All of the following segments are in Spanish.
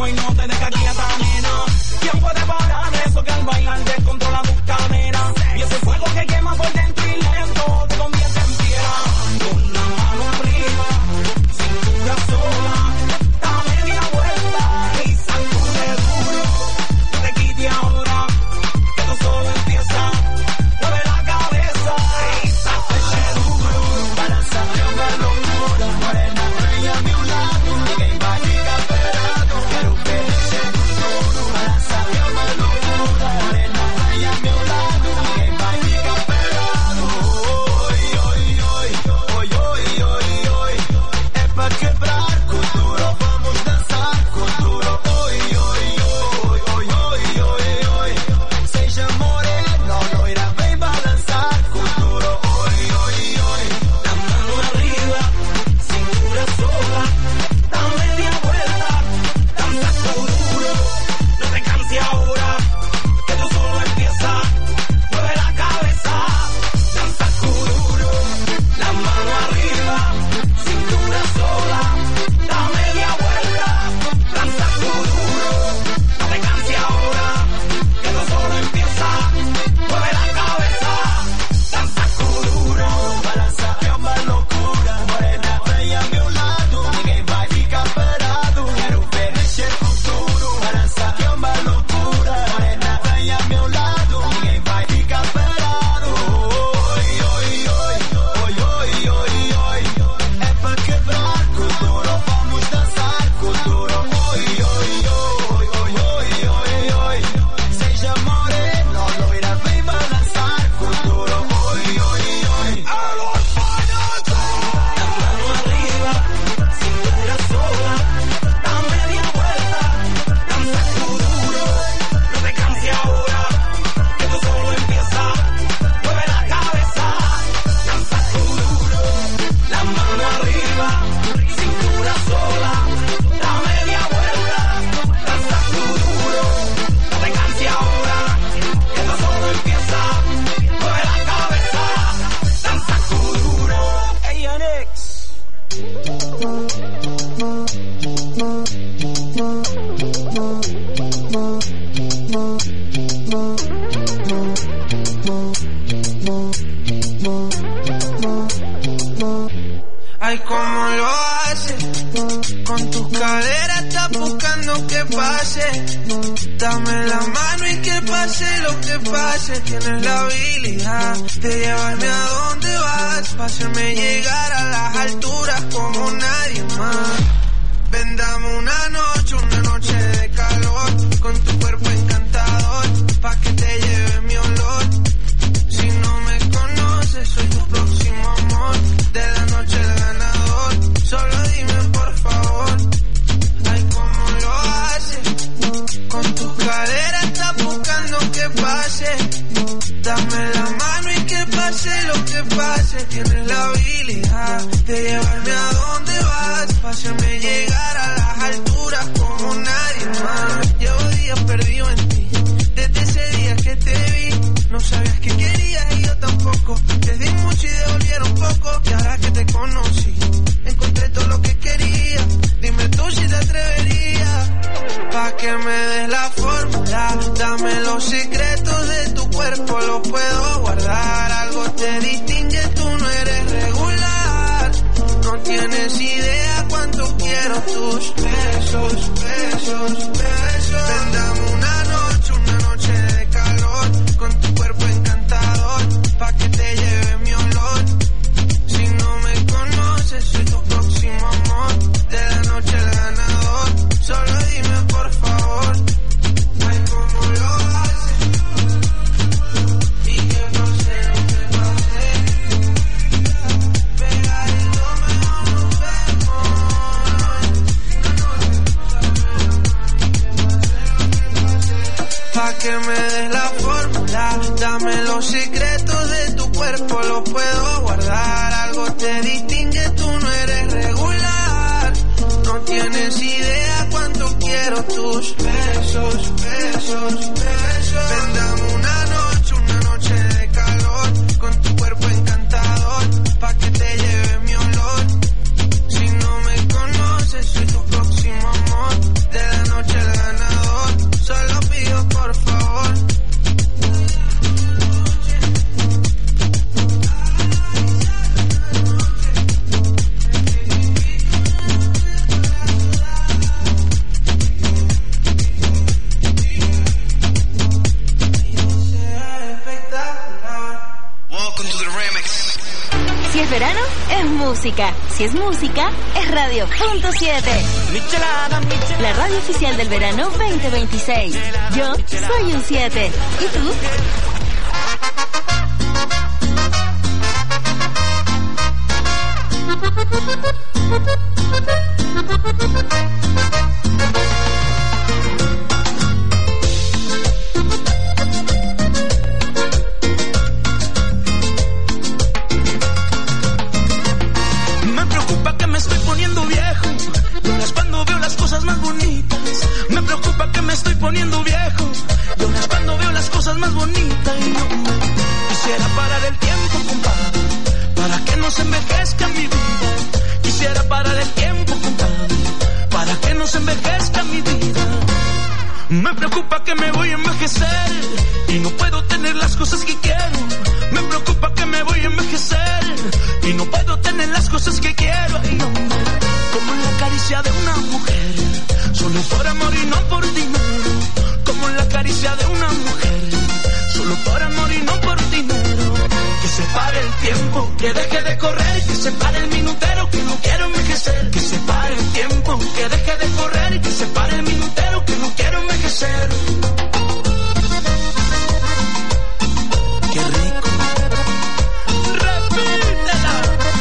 y no te deja quieta, nena. ¿Quién puede parar eso que al bailar descontrola tus caderas? Y ese fuego que quema por dentro y lento te convierte en piedra. Con la mano arriba, cintura sola, da media vuelta y sacude duro. No te quite ahora, que esto solo empieza. Mueve la cabeza y sacude duro. Balanza una locura, morena bella a mi lado. Ninguém vai ficar parado, quero ver esse duro. Balanza uma locura, morena bella a meu lado. Ninguém vai ficar parado. Oi, oi, oi, oi, oi, oi, oi. É pra quebrar com duro, vamos dançar com duro. Oi, oi, oi, oi, oi, oi, oi. Seja morena, loira, vem balançar com duro. Oi, oi, oi. La mano arriba, cintura sola, da media vuelta, danza con duro. No te canses ahora, que esto solo empieza. Mueve la cabeza, danza con duro. La mano arriba, cintura sola, da media vuelta, danza con duro. No te canses ahora, que esto solo empieza. Mueve la cabeza, danza con duro. Balança é uma loucura, morena bem a meu lado. Ninguém vai ficar parado, quero ver mexer com duro. Balança é uma loucura, morena bem a meu lado. Ninguém vai ficar parado. Oi, oi, oi, oi, oi, oi, oi. É pra quebrar com duro, vamos dançar com duro. Oi, oi, oi, oi, oi, oi, oi. Seja morena, loira, vem balançar com duro. Oi, oi, oi. La mano arriba, cintura sola, da media vuelta, danza con duro. No te canses ahora, que esto solo empieza. Mueve la cabeza, danza con duro. La mano arriba, cintura sola, da media vuelta, danza con duro. No te canses ahora, que esto solo empieza. Mueve la cabeza, danza con duro. Hey, Onyx. Ay, cómo lo haces, con tus caderas estás buscando que pase. Dame la mano y que pase lo que pase. Tienes la habilidad de llevarme a donde vas, pa' hacerme llegar a las alturas como nadie más. Ven, dame una noche de calor, con tu cuerpo encantador, pa' que te lleve mi olor. Si no me conoces, soy tu próximo amor, de la noche el ganador. Solo dime por favor, ay, cómo lo haces, con tus caderas estás buscando que pase. Dame la mano y que pase lo que pase. Tienes la habilidad de llevarme a donde vas, pa' hacerme llegar a las alturas como nadie más. Llevo días perdido en ti, desde ese día que te vi. No sabías que querías y yo tampoco. Te di mucho y devolvieron poco. Y ahora que te conocí, encontré todo lo que quería. Dime tú si te atreverías, pa' que me des la fórmula. Dame los secretos de tu cuerpo, los puedo guardar. Algo te distingue, tú no eres regular. No tienes idea cuánto quiero tus besos, besos, besos. Ven, dame una noche de calor, con tu cuerpo encantador, pa' que te lleve mi olor. Si no me conoces, soy tu próximo amor, de la noche el ganador. Solo dime por favor, ay, cómo lo haces, y que pase lo que pase. Pegadito mejor nos vemos. Pa' que me des la fórmula, dame los secretos de tu cuerpo, los puedo guardar. Algo te distingue, tú no eres regular. No tienes idea cuánto quiero tus besos, besos, besos. Ven, dame una noche de calor, con tu cuerpo encantador, pa' que te lleve mi olor. Si no me conoces, soy tu próximo amor, de la noche música. Si es música, es Radio.7. La radio oficial del verano 2026. Yo soy un 7. ¿Y tú? Me preocupa que me estoy poniendo viejo, y ahora es cuando veo las cosas más bonitas. Me preocupa que me estoy poniendo viejo, y ahora es cuando veo las cosas más bonitas. Y yo quisiera parar el tiempo, compadre, para que no se envejezca mi vida. Quisiera parar el tiempo, compadre, para que no se envejezca mi vida. Me preocupa que me voy a envejecer y no puedo tener las cosas que quiero. Me preocupa que me voy a envejecer y no puedo tener las cosas que quiero. Ay, hombre, como en la caricia de una mujer, solo por amor y no por dinero. Como en la caricia de una mujer, solo por amor y no por dinero. Que se pare el tiempo, que deje de correr, que se pare el minutero, que no quiero envejecer. Que se pare el tiempo, que deje de correr, que se pare el minutero, que no quiero envejecer. Qué rico. Repítela.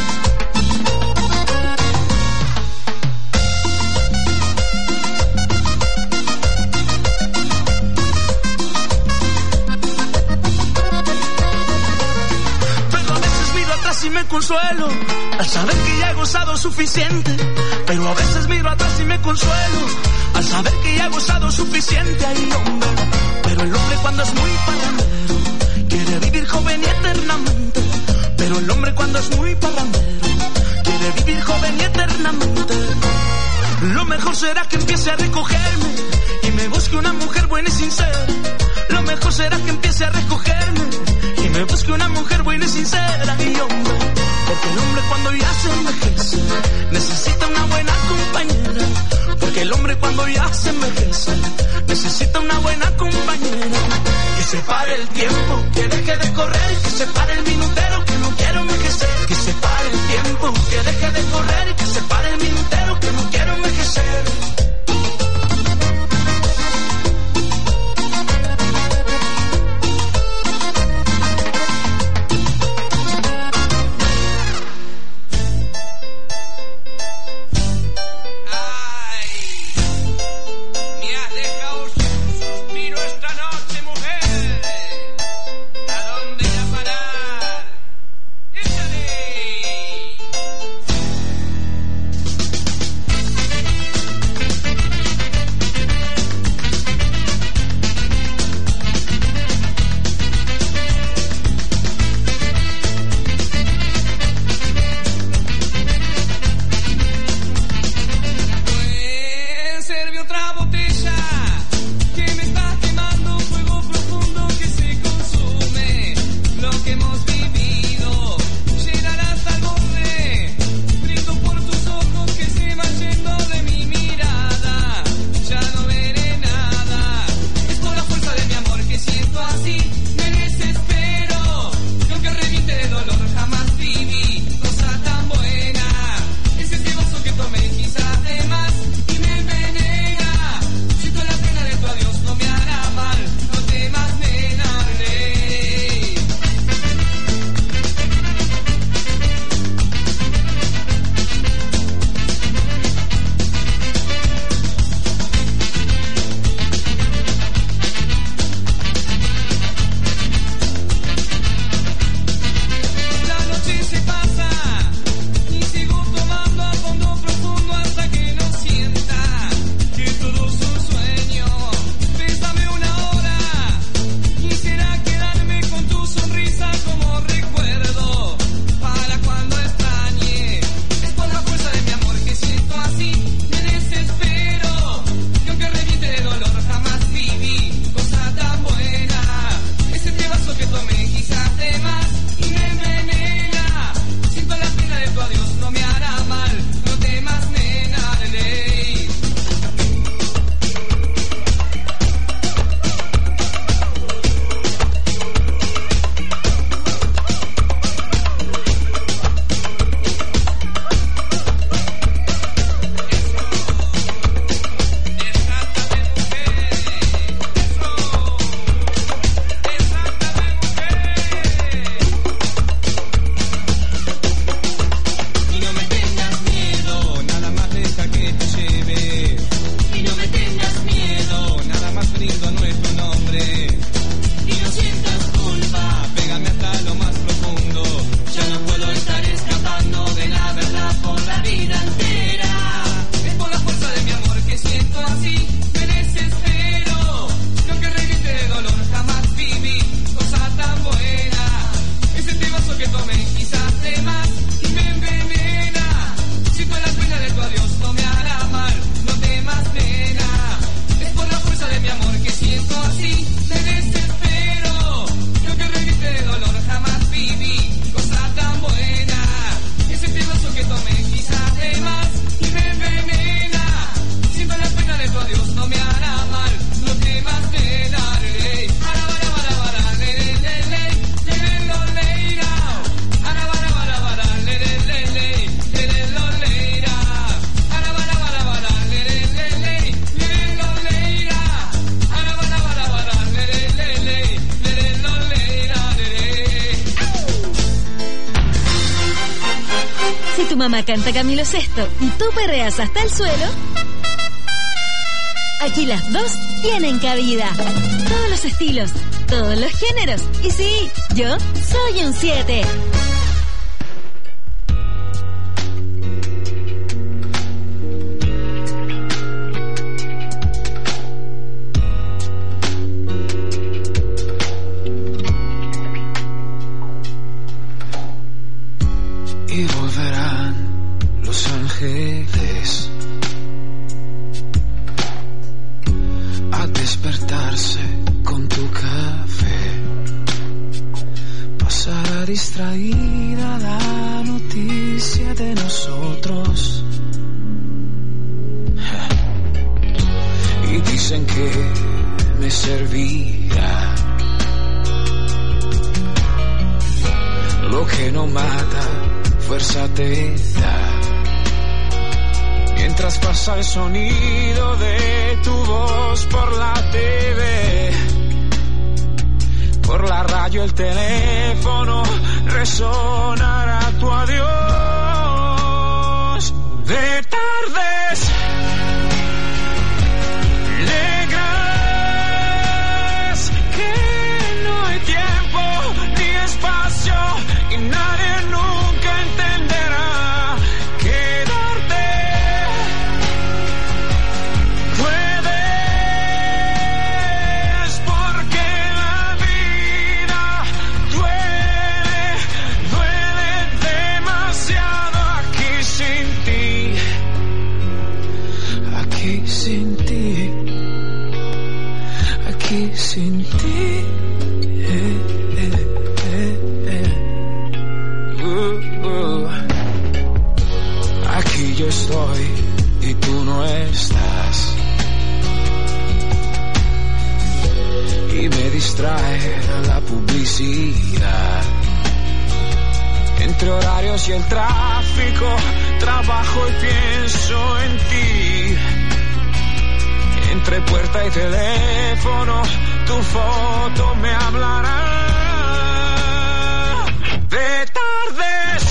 Y me consuelo al saber que ya he gozado suficiente, pero a veces miro atrás y me consuelo al saber que ya he gozado suficiente. Ay, hombre, pero el hombre cuando es muy parrandero quiere vivir joven y eternamente. Pero el hombre cuando es muy parrandero quiere vivir joven y eternamente. Lo mejor será que empiece a recogerme y me busque una mujer buena y sincera. Lo mejor será que empiece a recogerme y me busque una mujer buena y sincera. Y hombre, porque el hombre cuando ya se envejece necesita una buena compañera. Porque el hombre cuando ya se envejece necesita una buena compañera. Que se pare el tiempo, que deje de correr, que se pare el minutero, que no quiero envejecer. Que se pare el tiempo, que deje de correr, que se pare el minutero, que no quiero envejecer. canta Camilo Sesto y tú perreas hasta el suelo, aquí las dos tienen cabida. Todos los estilos, todos los géneros. Y sí, yo soy un 7. Y volverán los ángeles a despertarse con tu café. Pasará distraída la noticia de nosotros. Y dicen que me servirá lo que no mata, fuerza te da. Mientras pasa el sonido de tu voz por la TV, por la radio, el teléfono, resonará tu adiós. De tardes negras, que no hay tiempo ni espacio y nadie nunca entenderá. Quedarte puedes porque la vida duele, duele demasiado aquí sin ti, aquí sin ti, aquí sin ti. Aquí yo estoy y tú no estás, y me distrae la publicidad. Entre horarios y el tráfico, trabajo y pienso en ti. Entre puerta y teléfono, tu foto me hablará. De tardes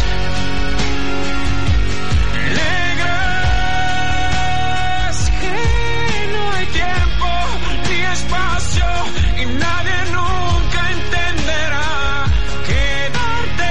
negras, que no hay tiempo ni espacio y nadie nunca entenderá. Quedarte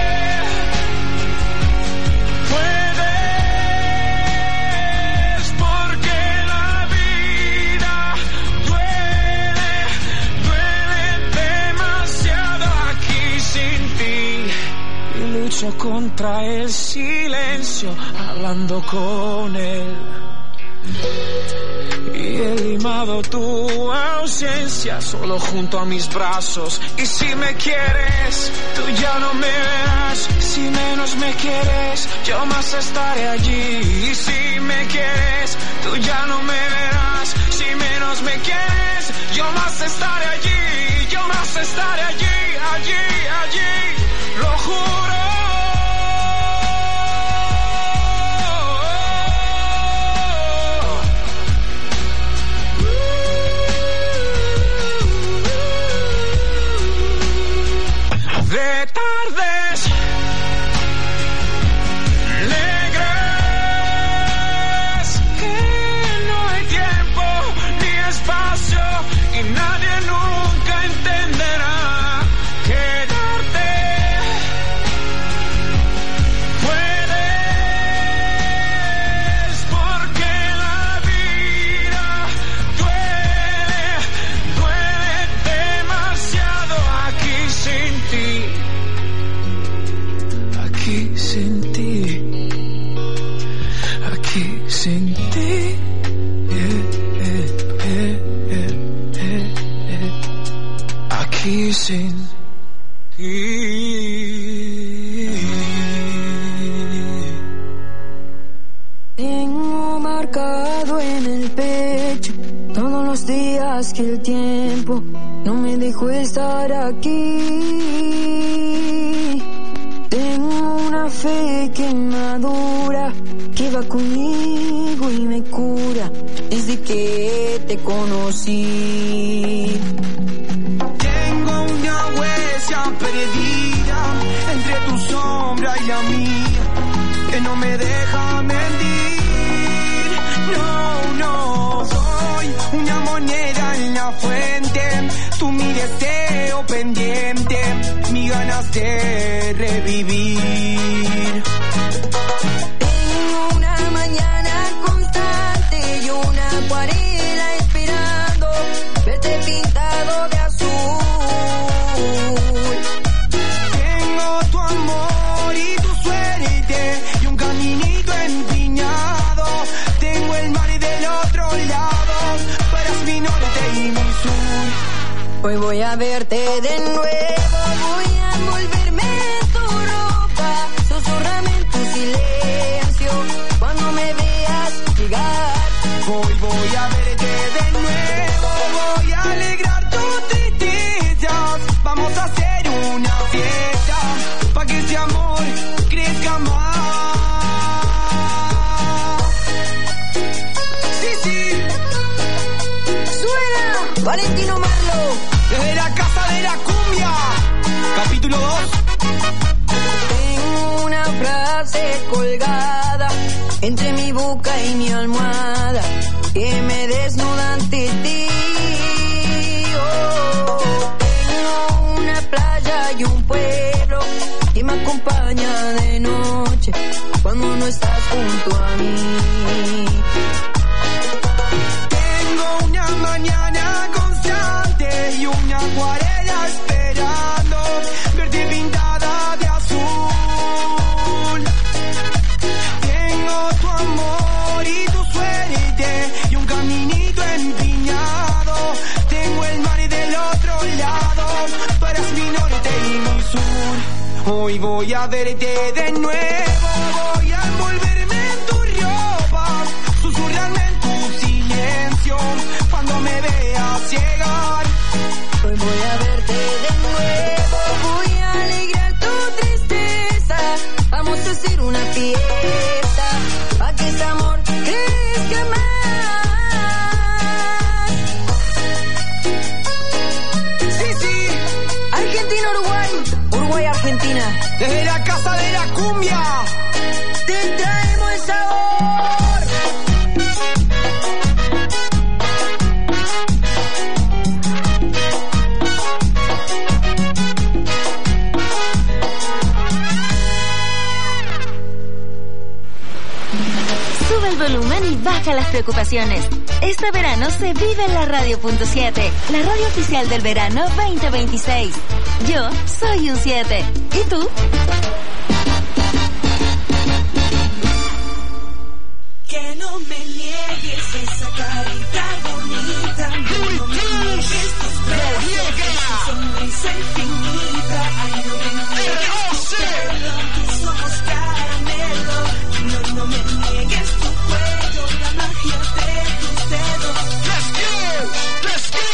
puedes porque la vida duele, duele demasiado aquí sin ti. Y lucho contra el silencio, hablando con él. Y he limado tu ausencia solo junto a mis brazos. Y si me quieres, tú ya no me verás. Si menos me quieres, yo más estaré allí. Y si me quieres, tú ya no me verás. Si menos me quieres, yo más estaré allí. Yo más estaré allí, allí, allí. Lo juro. De tardes negras, que no hay tiempo ni espacio y nadie nunca entenderá. Quedarte puedes porque la vida duele, duele demasiado aquí sin ti. Aquí sin ti, aquí sin ti, aquí sin ti. Tengo marcado en el pecho todos los días que el tiempo no me dejó estar aquí. Tengo una fe que madura, que va conmigo y me cura desde que te conocí. Tengo una huella perdida entre tu sombra y la mía, que no me una fuente, tú mi deseo pendiente, mi ganas de revivir. Tengo una mañana constante y una acuarela esperando verte pintado de azul. Tengo tu amor y tu suerte y un caminito empiñado. Tengo el mar del otro lado, tú eres mi norte y mi sur. Hoy voy a verte de nuevo, voy a envolverme en tu ropa, susurrame en tu silencio cuando me veas llegar. Hoy voy a verte de nuevo, voy a alegrar tus tristezas. Vamos a hacer una fiesta pa' que ese amor crezca más. Sí, sí. ¡Suena! Valentino Marlo. Desde la casa de la cumbia, capítulo 2. Tengo una frase colgada entre mi boca y mi almohada que me desnuda ante ti. Oh, tengo una playa y un pueblo que me acompaña de noche cuando no estás junto a mí. Tengo una mañana constante y una acuarela esperando verte pintada de azul. Tengo tu amor y tu suerte y un caminito empiñado. Tengo el mar del otro lado, tú eres mi norte y mi sur. Hoy voy a verte de nuevo, voy a envolverme en tu ropa, susurrarme en tu silencio cuando me veas llegar. Hoy voy a verte de nuevo, voy a alegrar tu tristeza. Vamos a hacer una fiesta pa' que ese amor crezca más. Sí, sí, Argentina-Uruguay, Uruguay-Argentina. desde la casa de la cumbia. Te traemos el sabor. Sube el volumen y baja las preocupaciones. Este verano se vive en la Radio.7, la radio oficial del verano 2026. Yo soy un 7. ¿Y tú? Que no me niegues esa carita bonita, no me niegues tus besos, esa sonrisa infinita. Ay, no me niegues tu pelo, tus ojos caramelo. No, no me niegues tu cuello, la magia de tus dedos. Let's go, let's go.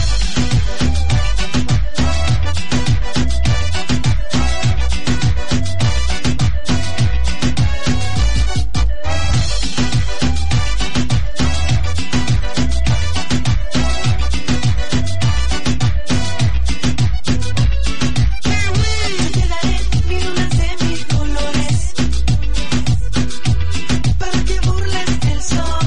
Virulas de mis colores para que burles el sol.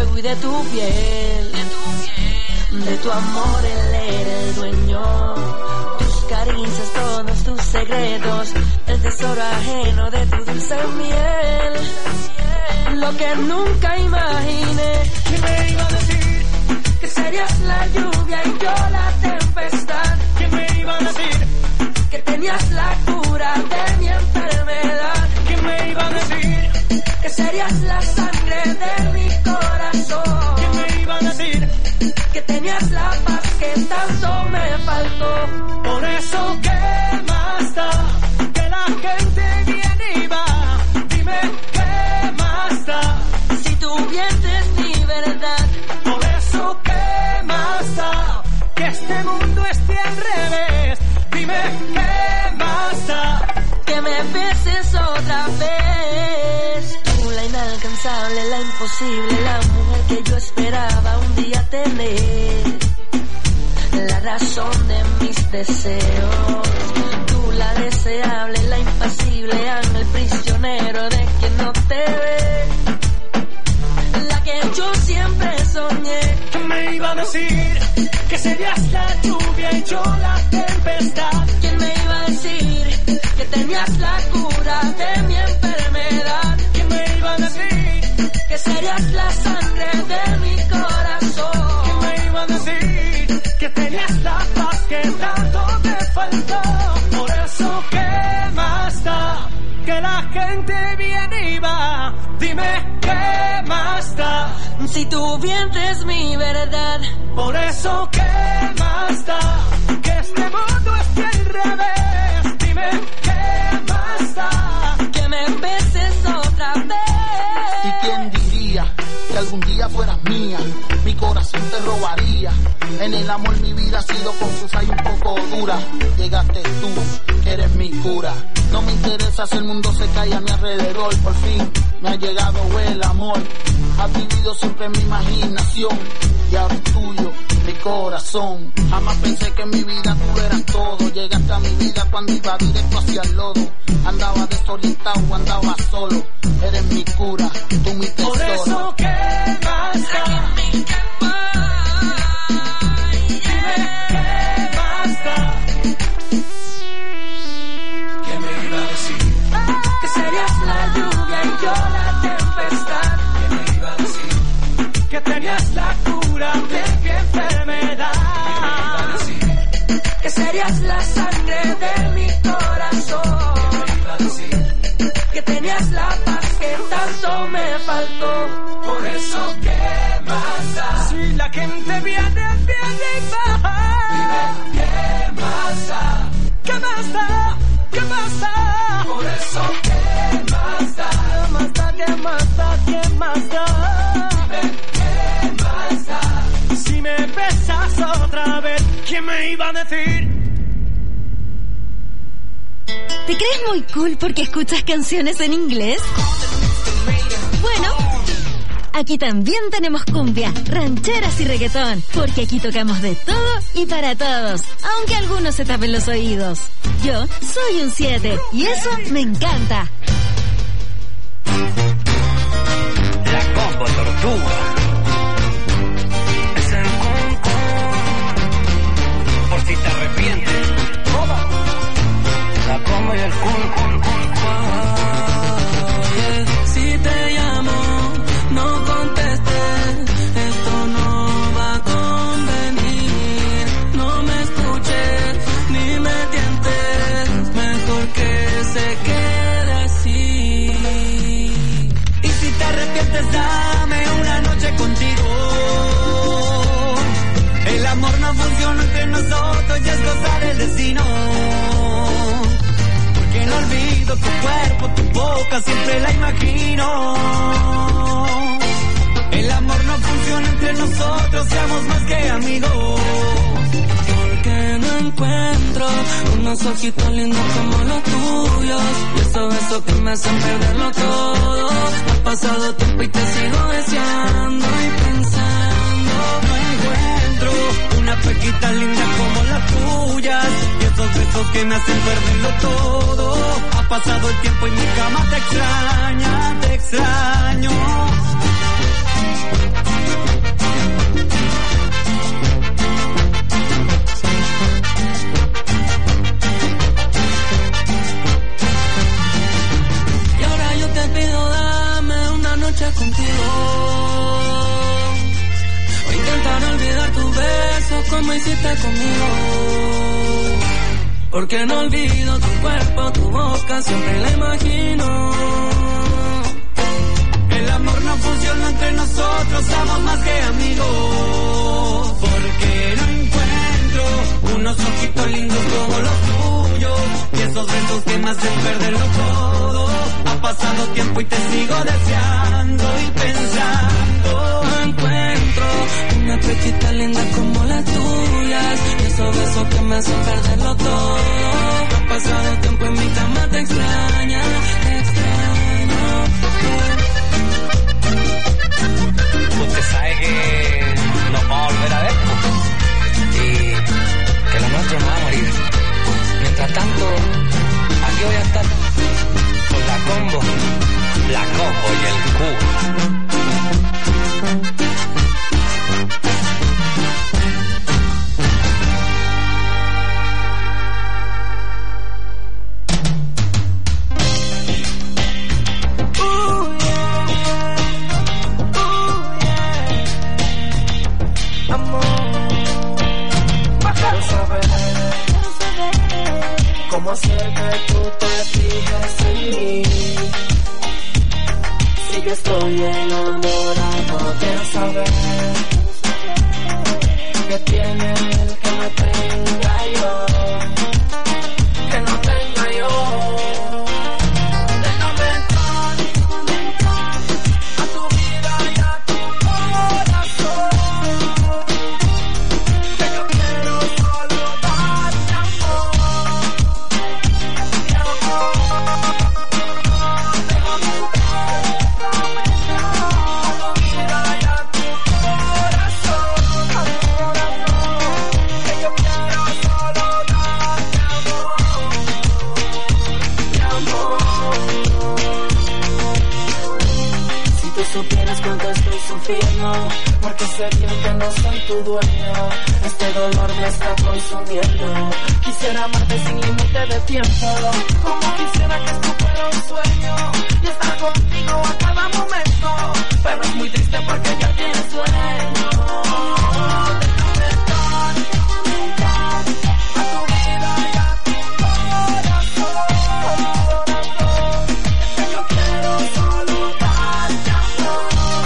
tú y de tu piel. De tu amor él era el dueño. Tus caricias, todos tus secretos, el tesoro ajeno de tu dulce miel. Lo que nunca imaginé, que me iba a decir que serías la lluvia y yo la tempestad. Que me iba a decir que tenías la cura de mi enfermedad. Que me iba a decir que serías la sangre de mi corazón. Que me iba a decir que tenías la paz que tanto me faltó. Por eso, ¿qué más da? Que la gente viene y va. Dime, ¿qué más da? Si tú vienes mi verdad. Por eso, ¿qué más da? Que este mundo esté al revés. Dime, ¿qué más da? Que me beses otra vez. Tú, la inalcanzable, la imposible, la mujer que yo esperaba un día tener. La razón de mis deseos. Tú, la deseable, la impasible, ángel prisionero de quien no te ve. La que yo siempre soñé. Que me iba a decir que serías la lluvia y yo la tempestad. ¿Quién me iba a decir que tenías la cura de mi enfermedad? ¿Quién me iba a decir que serías la sangre de mi corazón? ¿Quién me iba a decir que tenías la paz que tanto te faltó? Por eso, ¿qué más da? Que la gente viene y va. Dime, ¿qué más da? Si tu vientre es mi verdad. Por eso, ¿qué más da? Que este mundo esté al revés. Dime, ¿qué más da? Que me beses otra vez. ¿Y quién diría que algún día fueras mía? Mi corazón te robaría. En el amor mi vida ha sido confusa y un poco dura. Llegaste tú, que eres mi cura. No me interesa si el mundo se cae a mi alrededor. Por fin me ha llegado el amor. Has vivido siempre en mi imaginación y ahora es tuyo mi corazón. Jamás pensé que en mi vida tú eras todo. Llegaste a mi vida cuando iba directo hacia el lodo. Andaba desorientado, andaba solo. Eres mi cura, tú mi tesoro. Por eso, ¿qué más da? Dime, ¿qué más da? ¿Qué me iba a decir? Que serías la lluvia y yo la tempestad. ¿Qué me iba a decir? Que tenías la cura de mi enfermedad. ¿Qué me iba a decir? Que serías la sangre de mi corazón. ¿Qué me iba a decir? Que tenías la paz que tanto me faltó. Por eso, ¿qué más da? Si la gente viene y baja. Dime, ¿qué más da? ¿Qué más da? ¿Qué más da? Por eso, ¿qué más da? ¿Qué más da? ¿Qué más da? ¿Qué más da? Dime, ¿qué más da? Si me besas otra vez, ¿quién me iba a decir? ¿Te crees muy cool porque escuchas canciones en inglés? Bueno, aquí también tenemos cumbia, rancheras y reggaetón, porque aquí tocamos de todo y para todos, aunque algunos se tapen los oídos. Yo soy un 7 y eso me encanta. La combo tortuga. Es el concón. Por si te arrepientes. La combo y el concón. Si te llamo, no contestes, esto no va a convenir. No me escuches, ni me tientes, mejor que se quede así. Y si te arrepientes, dame una noche contigo. El amor no funciona entre nosotros y es cosa del destino. Porque no olvido tu cuerpo, tu boca, siempre la imagino. El amor no funciona entre nosotros, seamos más que amigos. Porque no encuentro unos ojitos lindos como los tuyos. Y esos besos que me hacen perderlo todo. Ha pasado tiempo y te sigo deseando y pensando. No encuentro una pequita linda como las tuyas. Y esos besos que me hacen perderlo todo. Ha pasado el tiempo y mi cama te extraña, te extraño. como hiciste conmigo. Porque no olvido tu cuerpo, tu boca, siempre la imagino. El amor no funciona entre nosotros, somos más que amigos. Porque no encuentro unos ojitos lindos como los tuyos, y esos besos que me hacen perderlo todo. Ha pasado tiempo y te sigo deseando y pensando. No encuentro una pechita linda como las tuyas, y esos besos que me hacen perderlo todo. Ha pasado tiempo en mi cama, te extraña, te extraño. Usted sabe que nos vamos a volver a ver, y que lo nuestro no va a morir. Mientras tanto, aquí voy a estar con la combo y el cubo. ¿Cómo hacer que tú te fijes en mí? Si yo estoy enamorado, quiero saber qué tiene él que me tenga yo, que no tenga yo. Déjame entrar a tu vida y a tu corazón, que yo quiero solo darte amor. Supieras cuánto estoy sufriendo, porque sé bien que no soy tu dueño. Este dolor me está consumiendo. Quisiera amarte sin límite de tiempo, como quisiera que esto fuera un sueño y estar contigo a cada momento. Pero es muy triste porque ya tienes sueño. Déjame entrar a tu vida y a tu corazón, que yo quiero solo darte amor.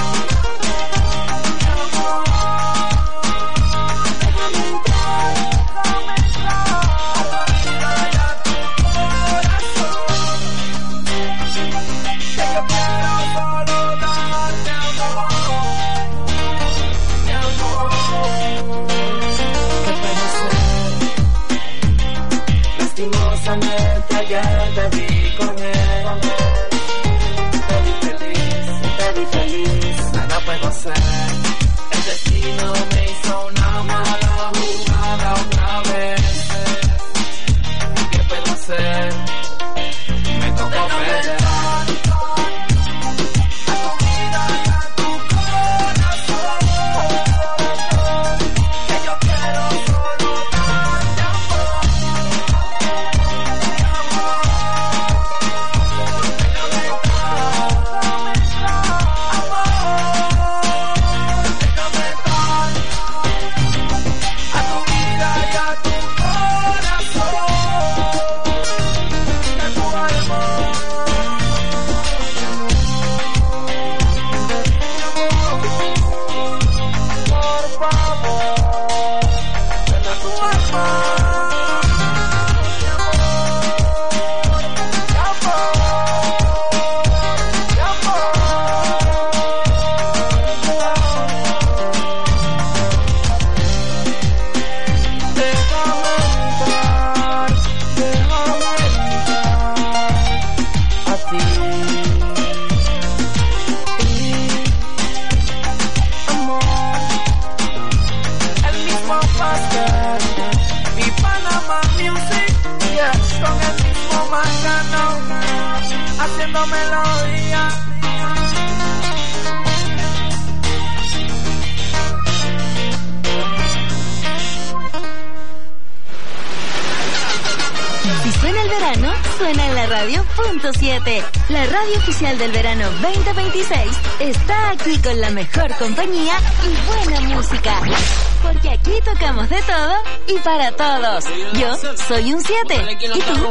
Lastimosamente ayer te vi con él, te vi feliz, nada puedo hacer. El destino me hizo una mala jugada otra vez. ¿Qué puedo hacer? Me tocó perder. Haciendo melodía. Si suena el verano, suena en la radio. radio.7. La radio oficial del verano 2026 está aquí con la mejor compañía y buena música. Porque aquí tocamos de todo y para todos. Yo soy un 7. ¿Y tú?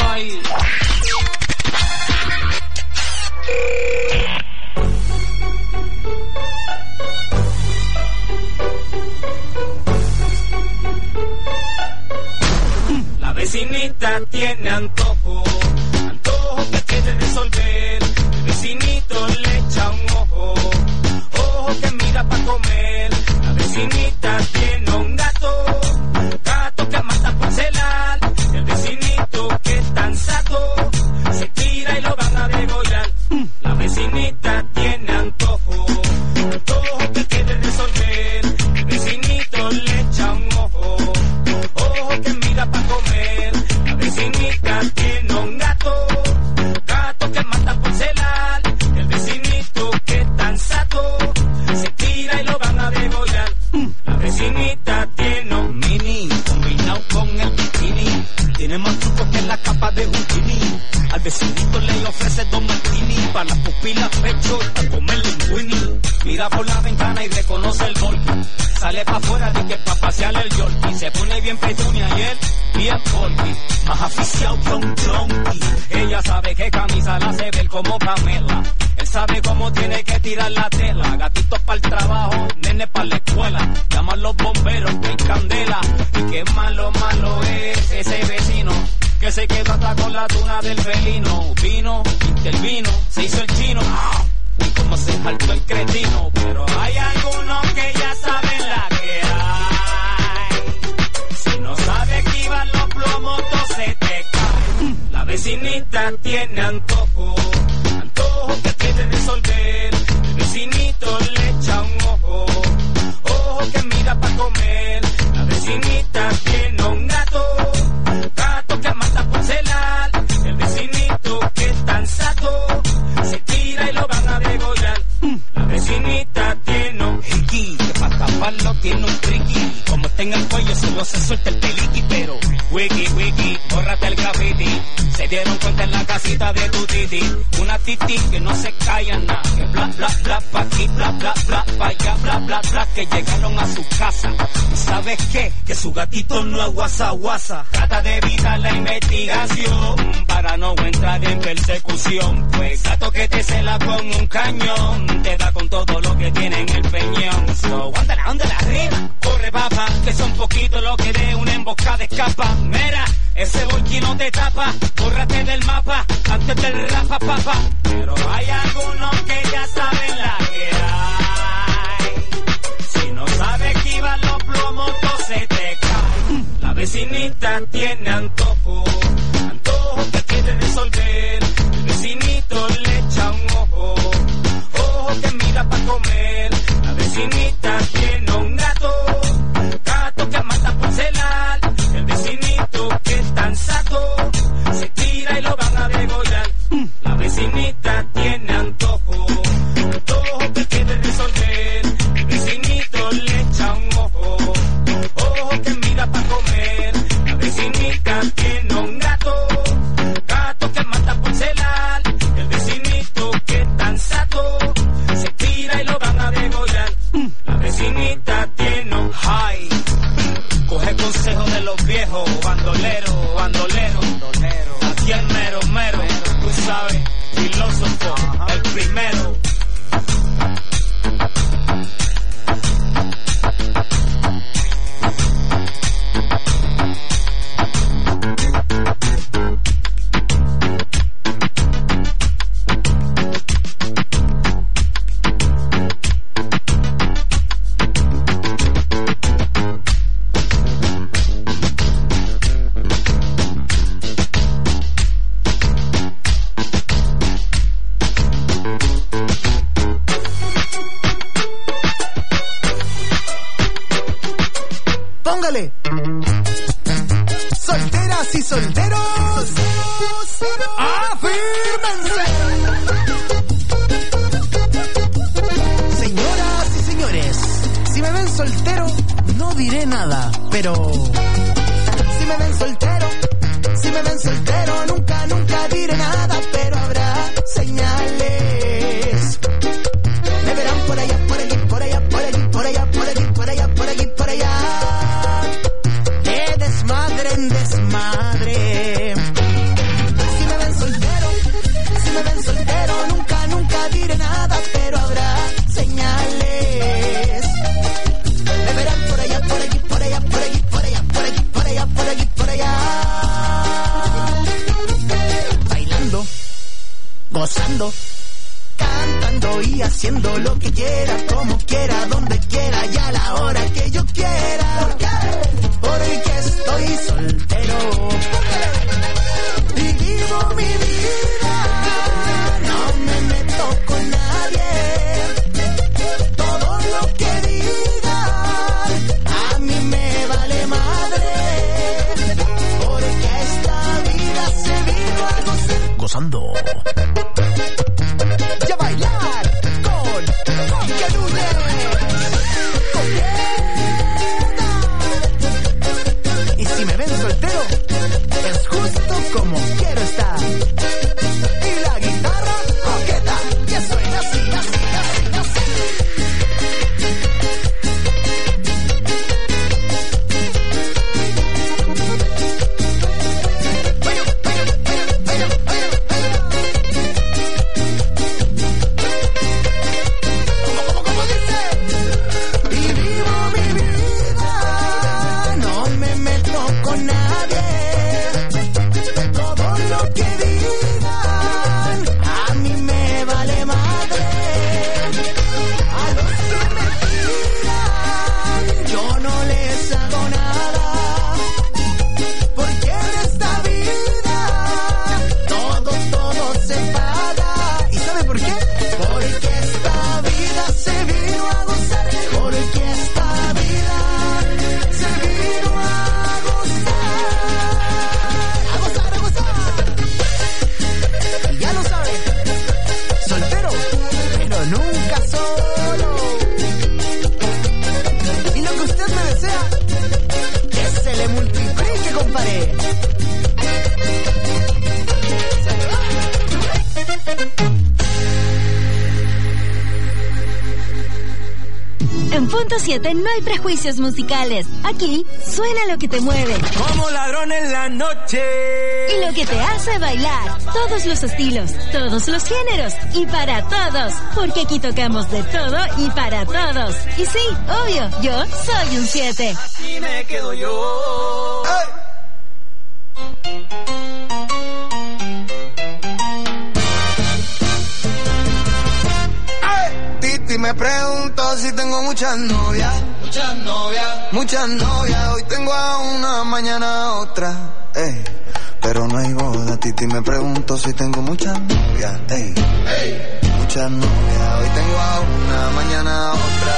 La vecinita tiene antojo que quiere resolver. El vecinito le echa un ojo que mira pa' comer. La vecinita tiene un gato que mata por celar. El vecinito que es tan sato se tira y lo van a degollar. La vecinita tiene antojo que quiere resolver. El vecinito le echa un ojo que mira pa' comer. La vecinita tiene un gato que mata por celar. El vecinito que es tan sato se tira y lo van a degollar. La vecinita tiene un mini combinado con el bikini. Tiene más trucos que la capa de Houdini. Al vecinito le ofrece 2 martini para las pupilas pecho y para comer linguini. Mira por la ventana y reconoce el golpe. Sale pa' afuera de que pa' pasear el yorkie. Se pone bien petunia y él bien porky. Más aficiado que un tronqui. Ella sabe que camisa la hace ver como Pamela. Él sabe cómo tiene que tirar la tela. Gatitos para el trabajo, nene para la escuela. Llaman los bomberos, que hay candela. Y qué malo es ese vecino que se quedó hasta con la tuna del felino. Vino, intervino, se hizo el chino. Y como se faltó el cretino. Pero hay algunos que ya saben la que hay. Si no sabes esquivar los plomos, se te cae. La vecinita tiene antojo que quiere resolver. El vecinito le echa un ojo que mira pa' comer. La vecinita tiene un gato que mata por celar. El vecinito que es tan sato se tira y lo van a degollar. La vecinita tiene un hiki, que para taparlo tiene un triqui. Como está en el cuello solo se suelta el peliqui. Pero wiki, bórrate el graffiti. Se dieron cuenta en la casita de tu titi. Una titi que no se calla nada. Que bla bla pa' aquí, bla pa' allá, bla que llegaron a su casa. ¿Y sabes qué? Que su gatito no es guasa. Trata de evitar la investigación para no entrar en persecución. Pues gato que te cela con un cañón te da con todo lo que tiene en el peñón. So, ándala arriba, corre papá, que son poquitos los que de una emboscada escapa. Mira, ese volquín no te tapa, bórrate del mapa antes del rapa papá. Pero hay algunos que ya saben la que hay. Si no sabes esquivar los plomos, se te cae. La vecinita tiene antojo que quiere resolver. El vecinito le echa un ojo que mira pa' comer. La vecinita tiene un gato que mata por celar. El vecinito que es tan sato se tira y lo van a degollar. La vecinita tiene antojo que quiere resolver. El vecinito le echa un ojo que mira pa' comer. La vecinita tiene un gato que mata por celar. El vecinito que es tan sato se tira y lo van a degollar. La vecinita tiene un high. Coge consejo de los viejos, bandolero. Aquí el mero, tú sabes, filósofo, el primero. Solteras y solteros, afírmense. Señoras y señores, si me ven soltero, no diré nada, pero si me ven soltero, Si me ven soltero, nunca, nunca diré nada, pero habrá señales. Me verán por allá, por allí, por allá, por allí, por allá, por allí, por allá, por allí, por allá. De desmadre en desmadre. Si me ven soltero, nunca, nunca diré nada, pero habrá señales. Me verán por allá, por allí, por allá, por allí, por allá, por allí, por allá, por allí, por allá. Bailando, gozando, cantando y haciendo lo que quiera, como quiera, donde quiera y a la hora que yo quiera. ¿Por qué? Porque estoy soltero y vivo mi vida. No me meto con nadie. Todo lo que digan a mí me vale madre. Porque esta vida se vino a gozar. Gozando. Y a bailar con Quique Núñez. Y si me ven soltero, es justo como quiero estar. Y la guitarra coqueta, que suena así, así, así, así. ¿Cómo dice? Y vivo mi vida, no me meto con nadie. Todo lo que digan a mí me vale madre. A los que me tiran yo no les hago nada. Porque en esta vida todo se paga. ¿Y sabe por qué? Porque esta vida se vino a gozar. Porque esta vida se vino a gozar. A gozar, a gozar. Y ya lo sabe, soltero, pero nunca solo. Y lo que usted me desea, que se le multiplique, compadre. En Punto 7 no hay prejuicios musicales. Aquí suena lo que te mueve Como ladrón en la noche. y lo que te hace bailar. Todos los estilos, todos los géneros y para todos. Porque aquí tocamos de todo y para todos. Y sí, obvio, yo soy un 7. Y me quedo yo. Titi me preguntó si tengo muchas novias. Muchas novias. Muchas novias, hoy tengo a una, mañana a otra. Pero no hay boda. Titi me preguntó si tengo muchas novias. Muchas novias, hoy tengo a una, mañana a otra.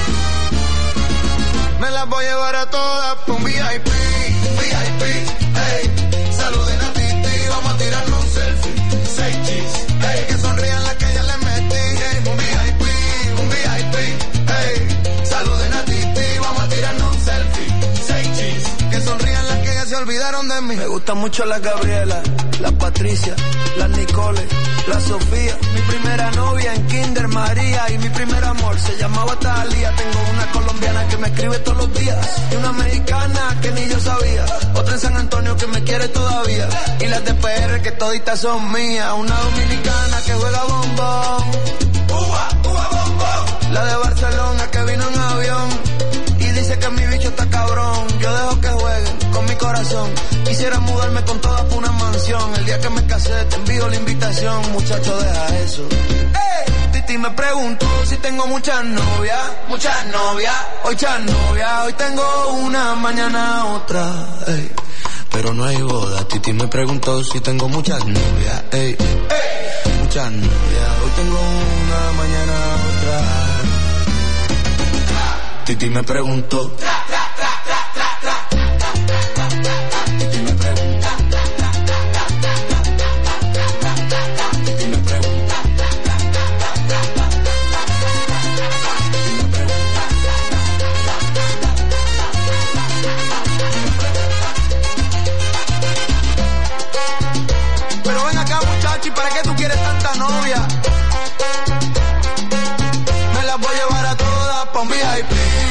Me las voy a llevar a todas pa' un VIP, VIP, saluden a Titi, vamos a tirarnos un selfie. 6 cheese, que sonrían las que ya les metí. Un VIP, saluden a Titi, vamos a tirarnos un selfie. 6 cheese, que sonrían las que ya se olvidaron de mí. Me gustan mucho las Gabriela, las Patricia, las Nicole, la Sofía. Mi primera novia en Kinder María y mi primer amor se llamaba Talía. Tengo una colombiana que me escribe todos los días y una mexicana que ni yo sabía. Otra en San Antonio que me quiere todavía y las de PR que toditas son mías. Una dominicana que juega bombón, bombón. La de Barcelona que vino en avión y dice que mi bicho está cabrón. Yo dejo que jueguen con mi corazón. Quisiera mudarme con todas por una mansión. El día que me casé te envío la invitación. Muchacho, deja eso. Titi me preguntó si tengo muchas novias. Muchas novias. Hoy tengo una, mañana otra. Pero no hay boda. Titi me preguntó si tengo muchas novias. Muchas novias. Hoy tengo una, mañana otra. Titi me preguntó. Titi me preguntó. Titi me preguntó. pa' un VIP,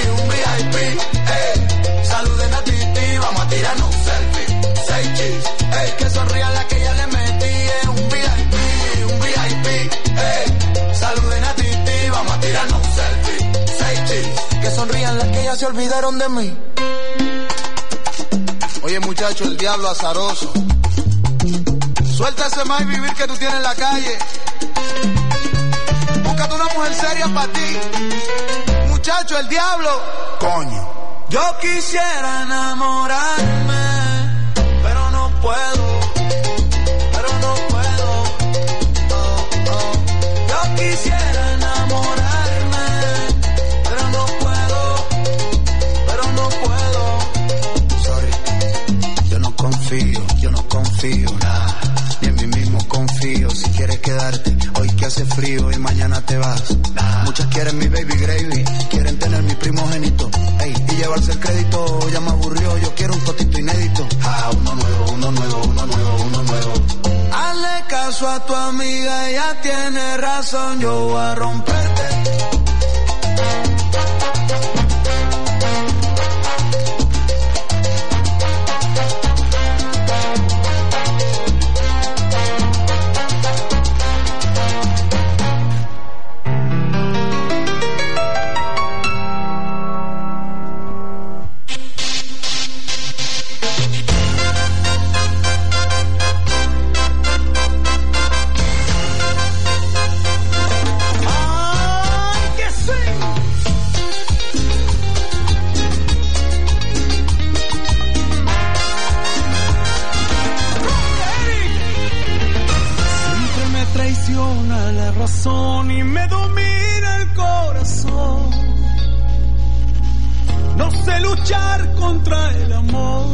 ey. Saluden a Titi, vamos a tirarnos un selfie. 6 cheese, ey. Que sonrían las que ya le metí en un VIP, ey. Saluden a Titi, vamos a tirarnos un selfie. 6 cheese, que sonrían las que ya se olvidaron de mí. Oye muchacho, el diablo azaroso. Suelta ese más vivir que tú tienes en la calle. Búscate una mujer seria para ti. Muchacho, el diablo. Coño. Yo quisiera enamorarme, pero no puedo. Yo quisiera enamorarme, pero no puedo. Sorry. Yo no confío, nada. Ni en mí mismo confío. Si quieres quedarte, hoy que hace frío y mañana te vas. Muchas quieren mi baby gravy, quieren tener mi primogénito, ey, y llevarse el crédito. Ya me aburrió, yo quiero un totito inédito. Uno nuevo. Hazle caso a tu amiga, ella tiene razón, yo voy a romperte. Y me domina el corazón. No sé luchar contra el amor.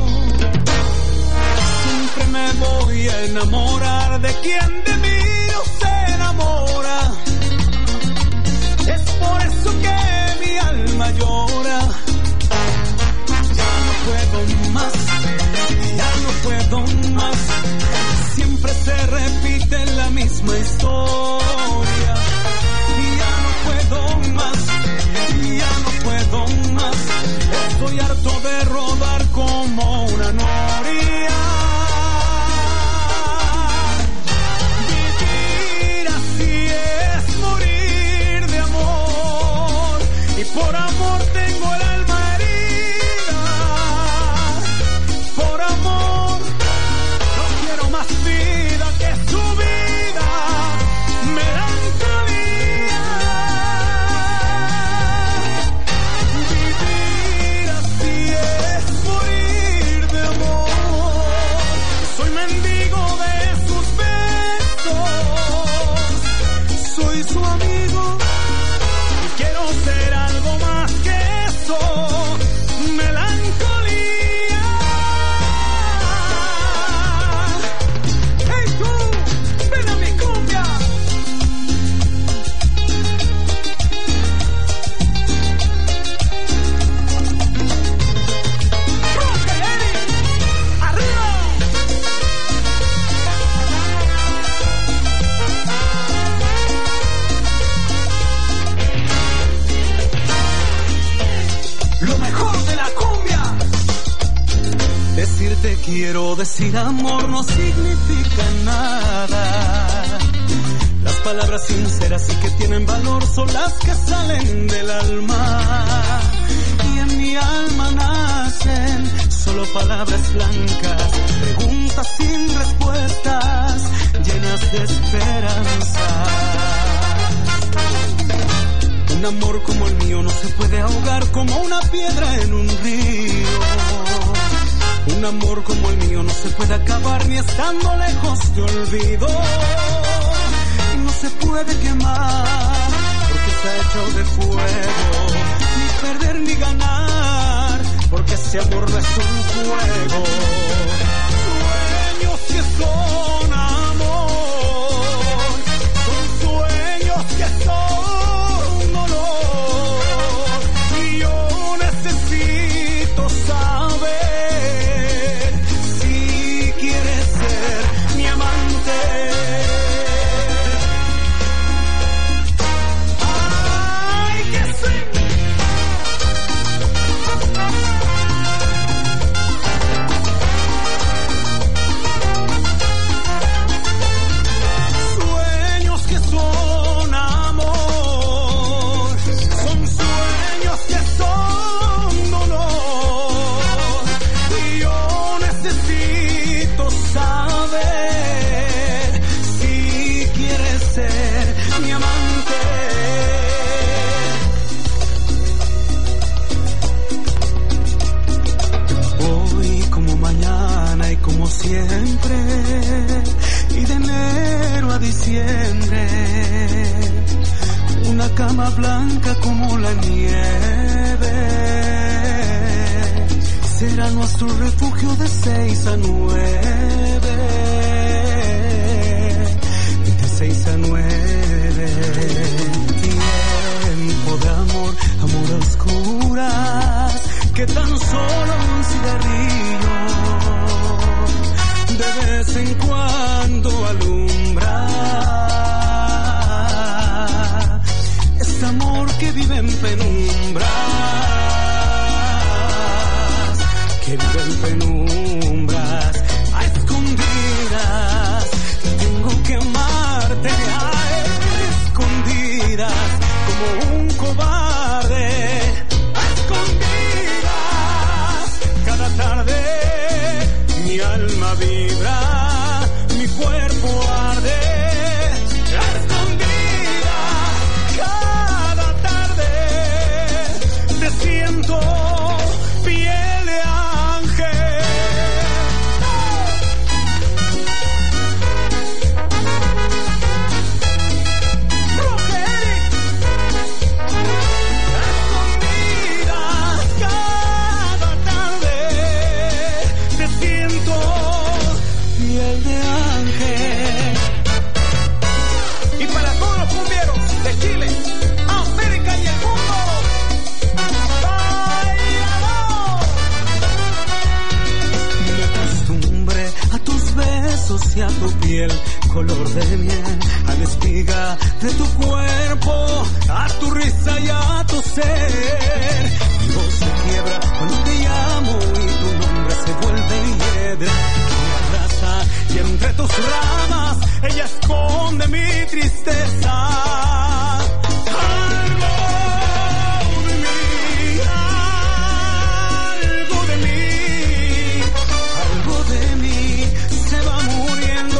Siempre me voy a enamorar de quien de mí no se enamora. Es por eso que mi alma llora. Ya no puedo más. Siempre se repite la misma historia. Estoy harto de rodar como una noria. Vivir así es morir de amor. Y por amor tengo el alma herida. Por amor no quiero más vida que su vida. Melancolía. Decirte quiero, decir amor no significa nada. Las palabras sinceras y que tienen valor son las que salen del alma. Y en mi alma nacen solo palabras blancas, preguntas sin respuestas, llenas de esperanza. Un amor como el mío no se puede ahogar como una piedra en un río. Un amor como el mío no se puede acabar ni estando lejos de olvido. Y no se puede quemar porque está hecho de fuego. Ni perder ni ganar porque ese amor no es un juego. Sueños que son amor, son sueños que son dolor. Y yo necesito saber Ay, que sí. como siempre, y de enero a diciembre, una cama blanca como la nieve, será nuestro refugio de 6 a 9, de 6 a 9, tiempo de amor, amor a oscuras, que tan solo un cigarrillo de vez en cuando alumbra. Este amor que vive en penumbras, que vive en penumbras, a escondidas, tengo que amarte a escondidas, como un cobarde, a escondidas, cada tarde mi alma vibra, mi cuerpo arde, a escondidas, cada tarde te siento piel de ángel. Escondidas, cada tarde te siento piel de ángel. Y para todos los cumbieros de Chile, América y el mundo, me acostumbré a tus besos y a tu piel, color de miel, a la espiga de tu cuerpo, a tu risa y a tu ser. Mi voz se quiebra cuando te llamo y tu nombre se vuelve hiedra. Me abraza y entre tus ramas ella esconde mi tristeza. Algo de mí se va muriendo.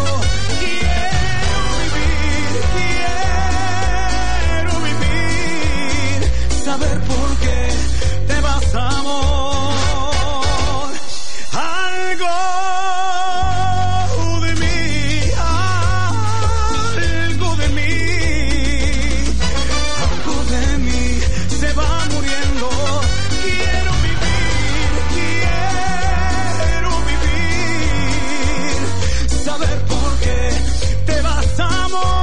Quiero vivir, saber por qué te vas, amor. Algo de mí, algo de mí, algo de mí se va muriendo. Quiero vivir, saber por qué te vas, amor.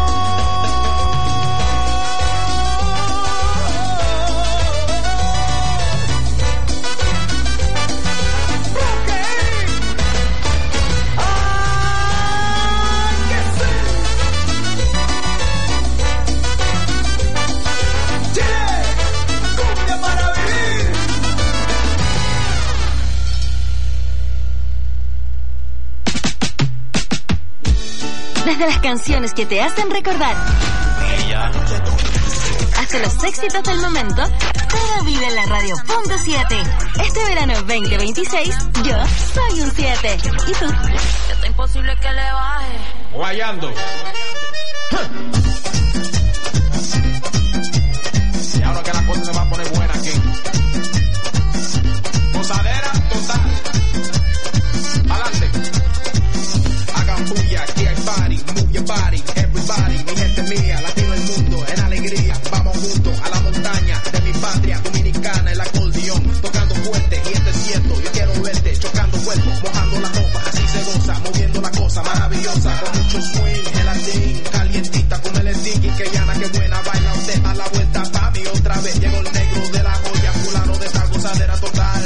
Desde las canciones que te hacen recordar hasta los éxitos del momento, todo vive en la radio.7. Este verano 2026, yo soy un 7. ¿Y tú? Está imposible que le baje. Guayando. Y ahora que la cosa se va a poner buena aquí. Gozadera total. Adelante. Hagan bulla, aquí hay party. Move your body, everybody. Mi gente mía, latino el mundo, en alegría. Vamos juntos a la montaña de mi patria dominicana, el acordeón, tocando fuerte. Y este es cierto, yo quiero verte, chocando cuerpos, mojando la ropa, así se goza, moviendo la cosa maravillosa, con mucho swing, gelatín, calientita con el sticky, que llana, que buena, baila usted a la vuelta pa' mí otra vez. Llegó el negro de la joya, fulano de esta gozadera total.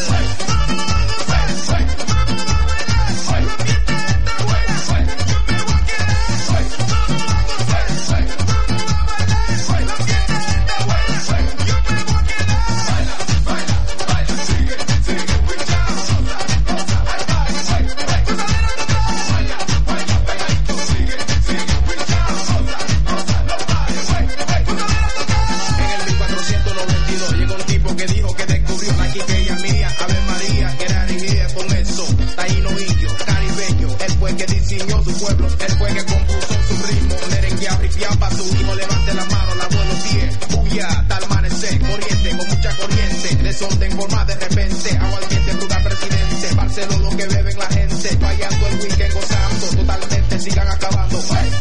Llévenselo lo que beben la gente, fallando el weekend gozando, totalmente sigan acabando.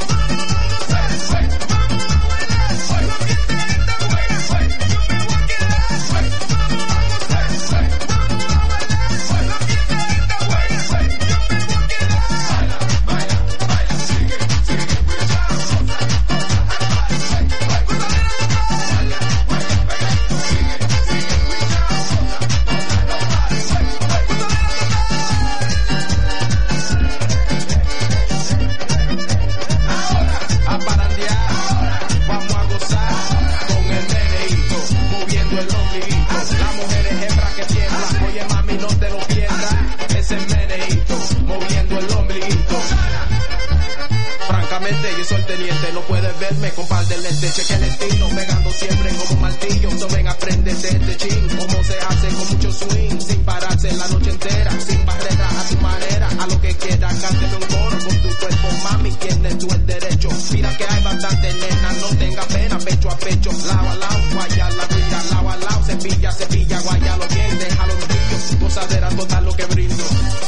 Yo soy el teniente, no puedes verme con par de lentes. Cheque el estilo, pegando siempre como martillo. So ven, aprende de este chin, cómo se hace con mucho swing, sin pararse la noche entera, sin barrera, a tu manera, a lo que quiera. Cánteme un coro con tu cuerpo, mami, tienes tú el derecho. Mira que hay bastante nena, no tenga pena, pecho a pecho, lado a lado, guaya la vida, lado a lado, cepilla, cepilla, guayalo bien, déjalo en brillo, gozadera total lo que brindo.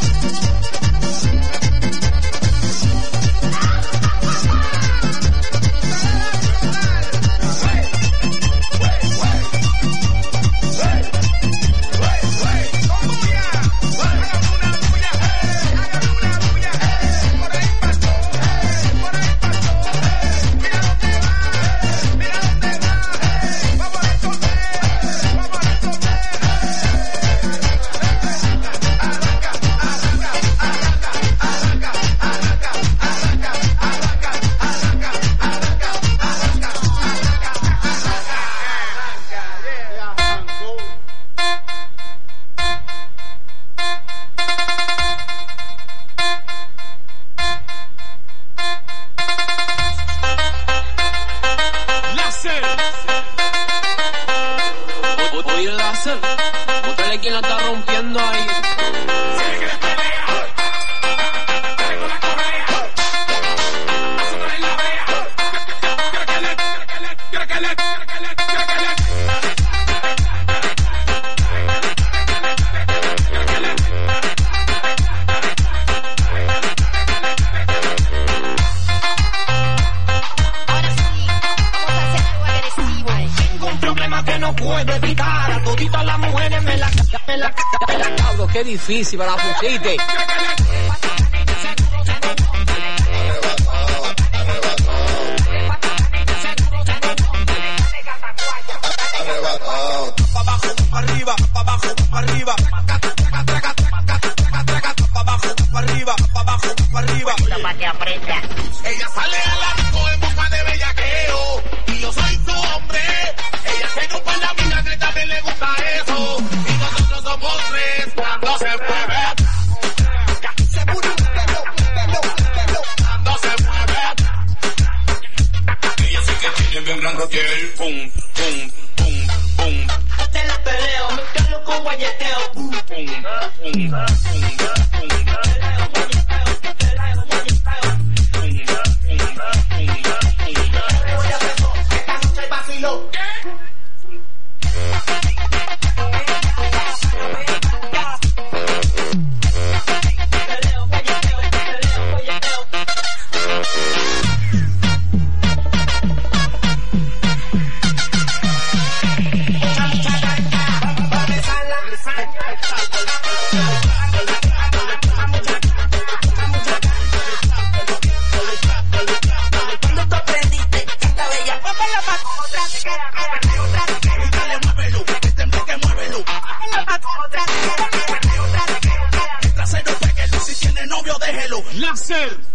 Bótale quien la está rompiendo ahí. Qué difícil para la pusiste. Arriba, abajo, arriba. Abajo, arriba, abajo, arriba. Para que aprenda. Ella sale a la disco en busca de bellaqueo. Y yo soy su hombre. Ella se ocupa en la vida que también le gusta eso. Y nosotros somos tres cuando se mueve. Cuando se mueve. Ella sí que tiene bien grande piel. Pum, pum, pum, pum. Te la peleo, me calo con guayeteo. Pum, pum, pum, pum. Láser.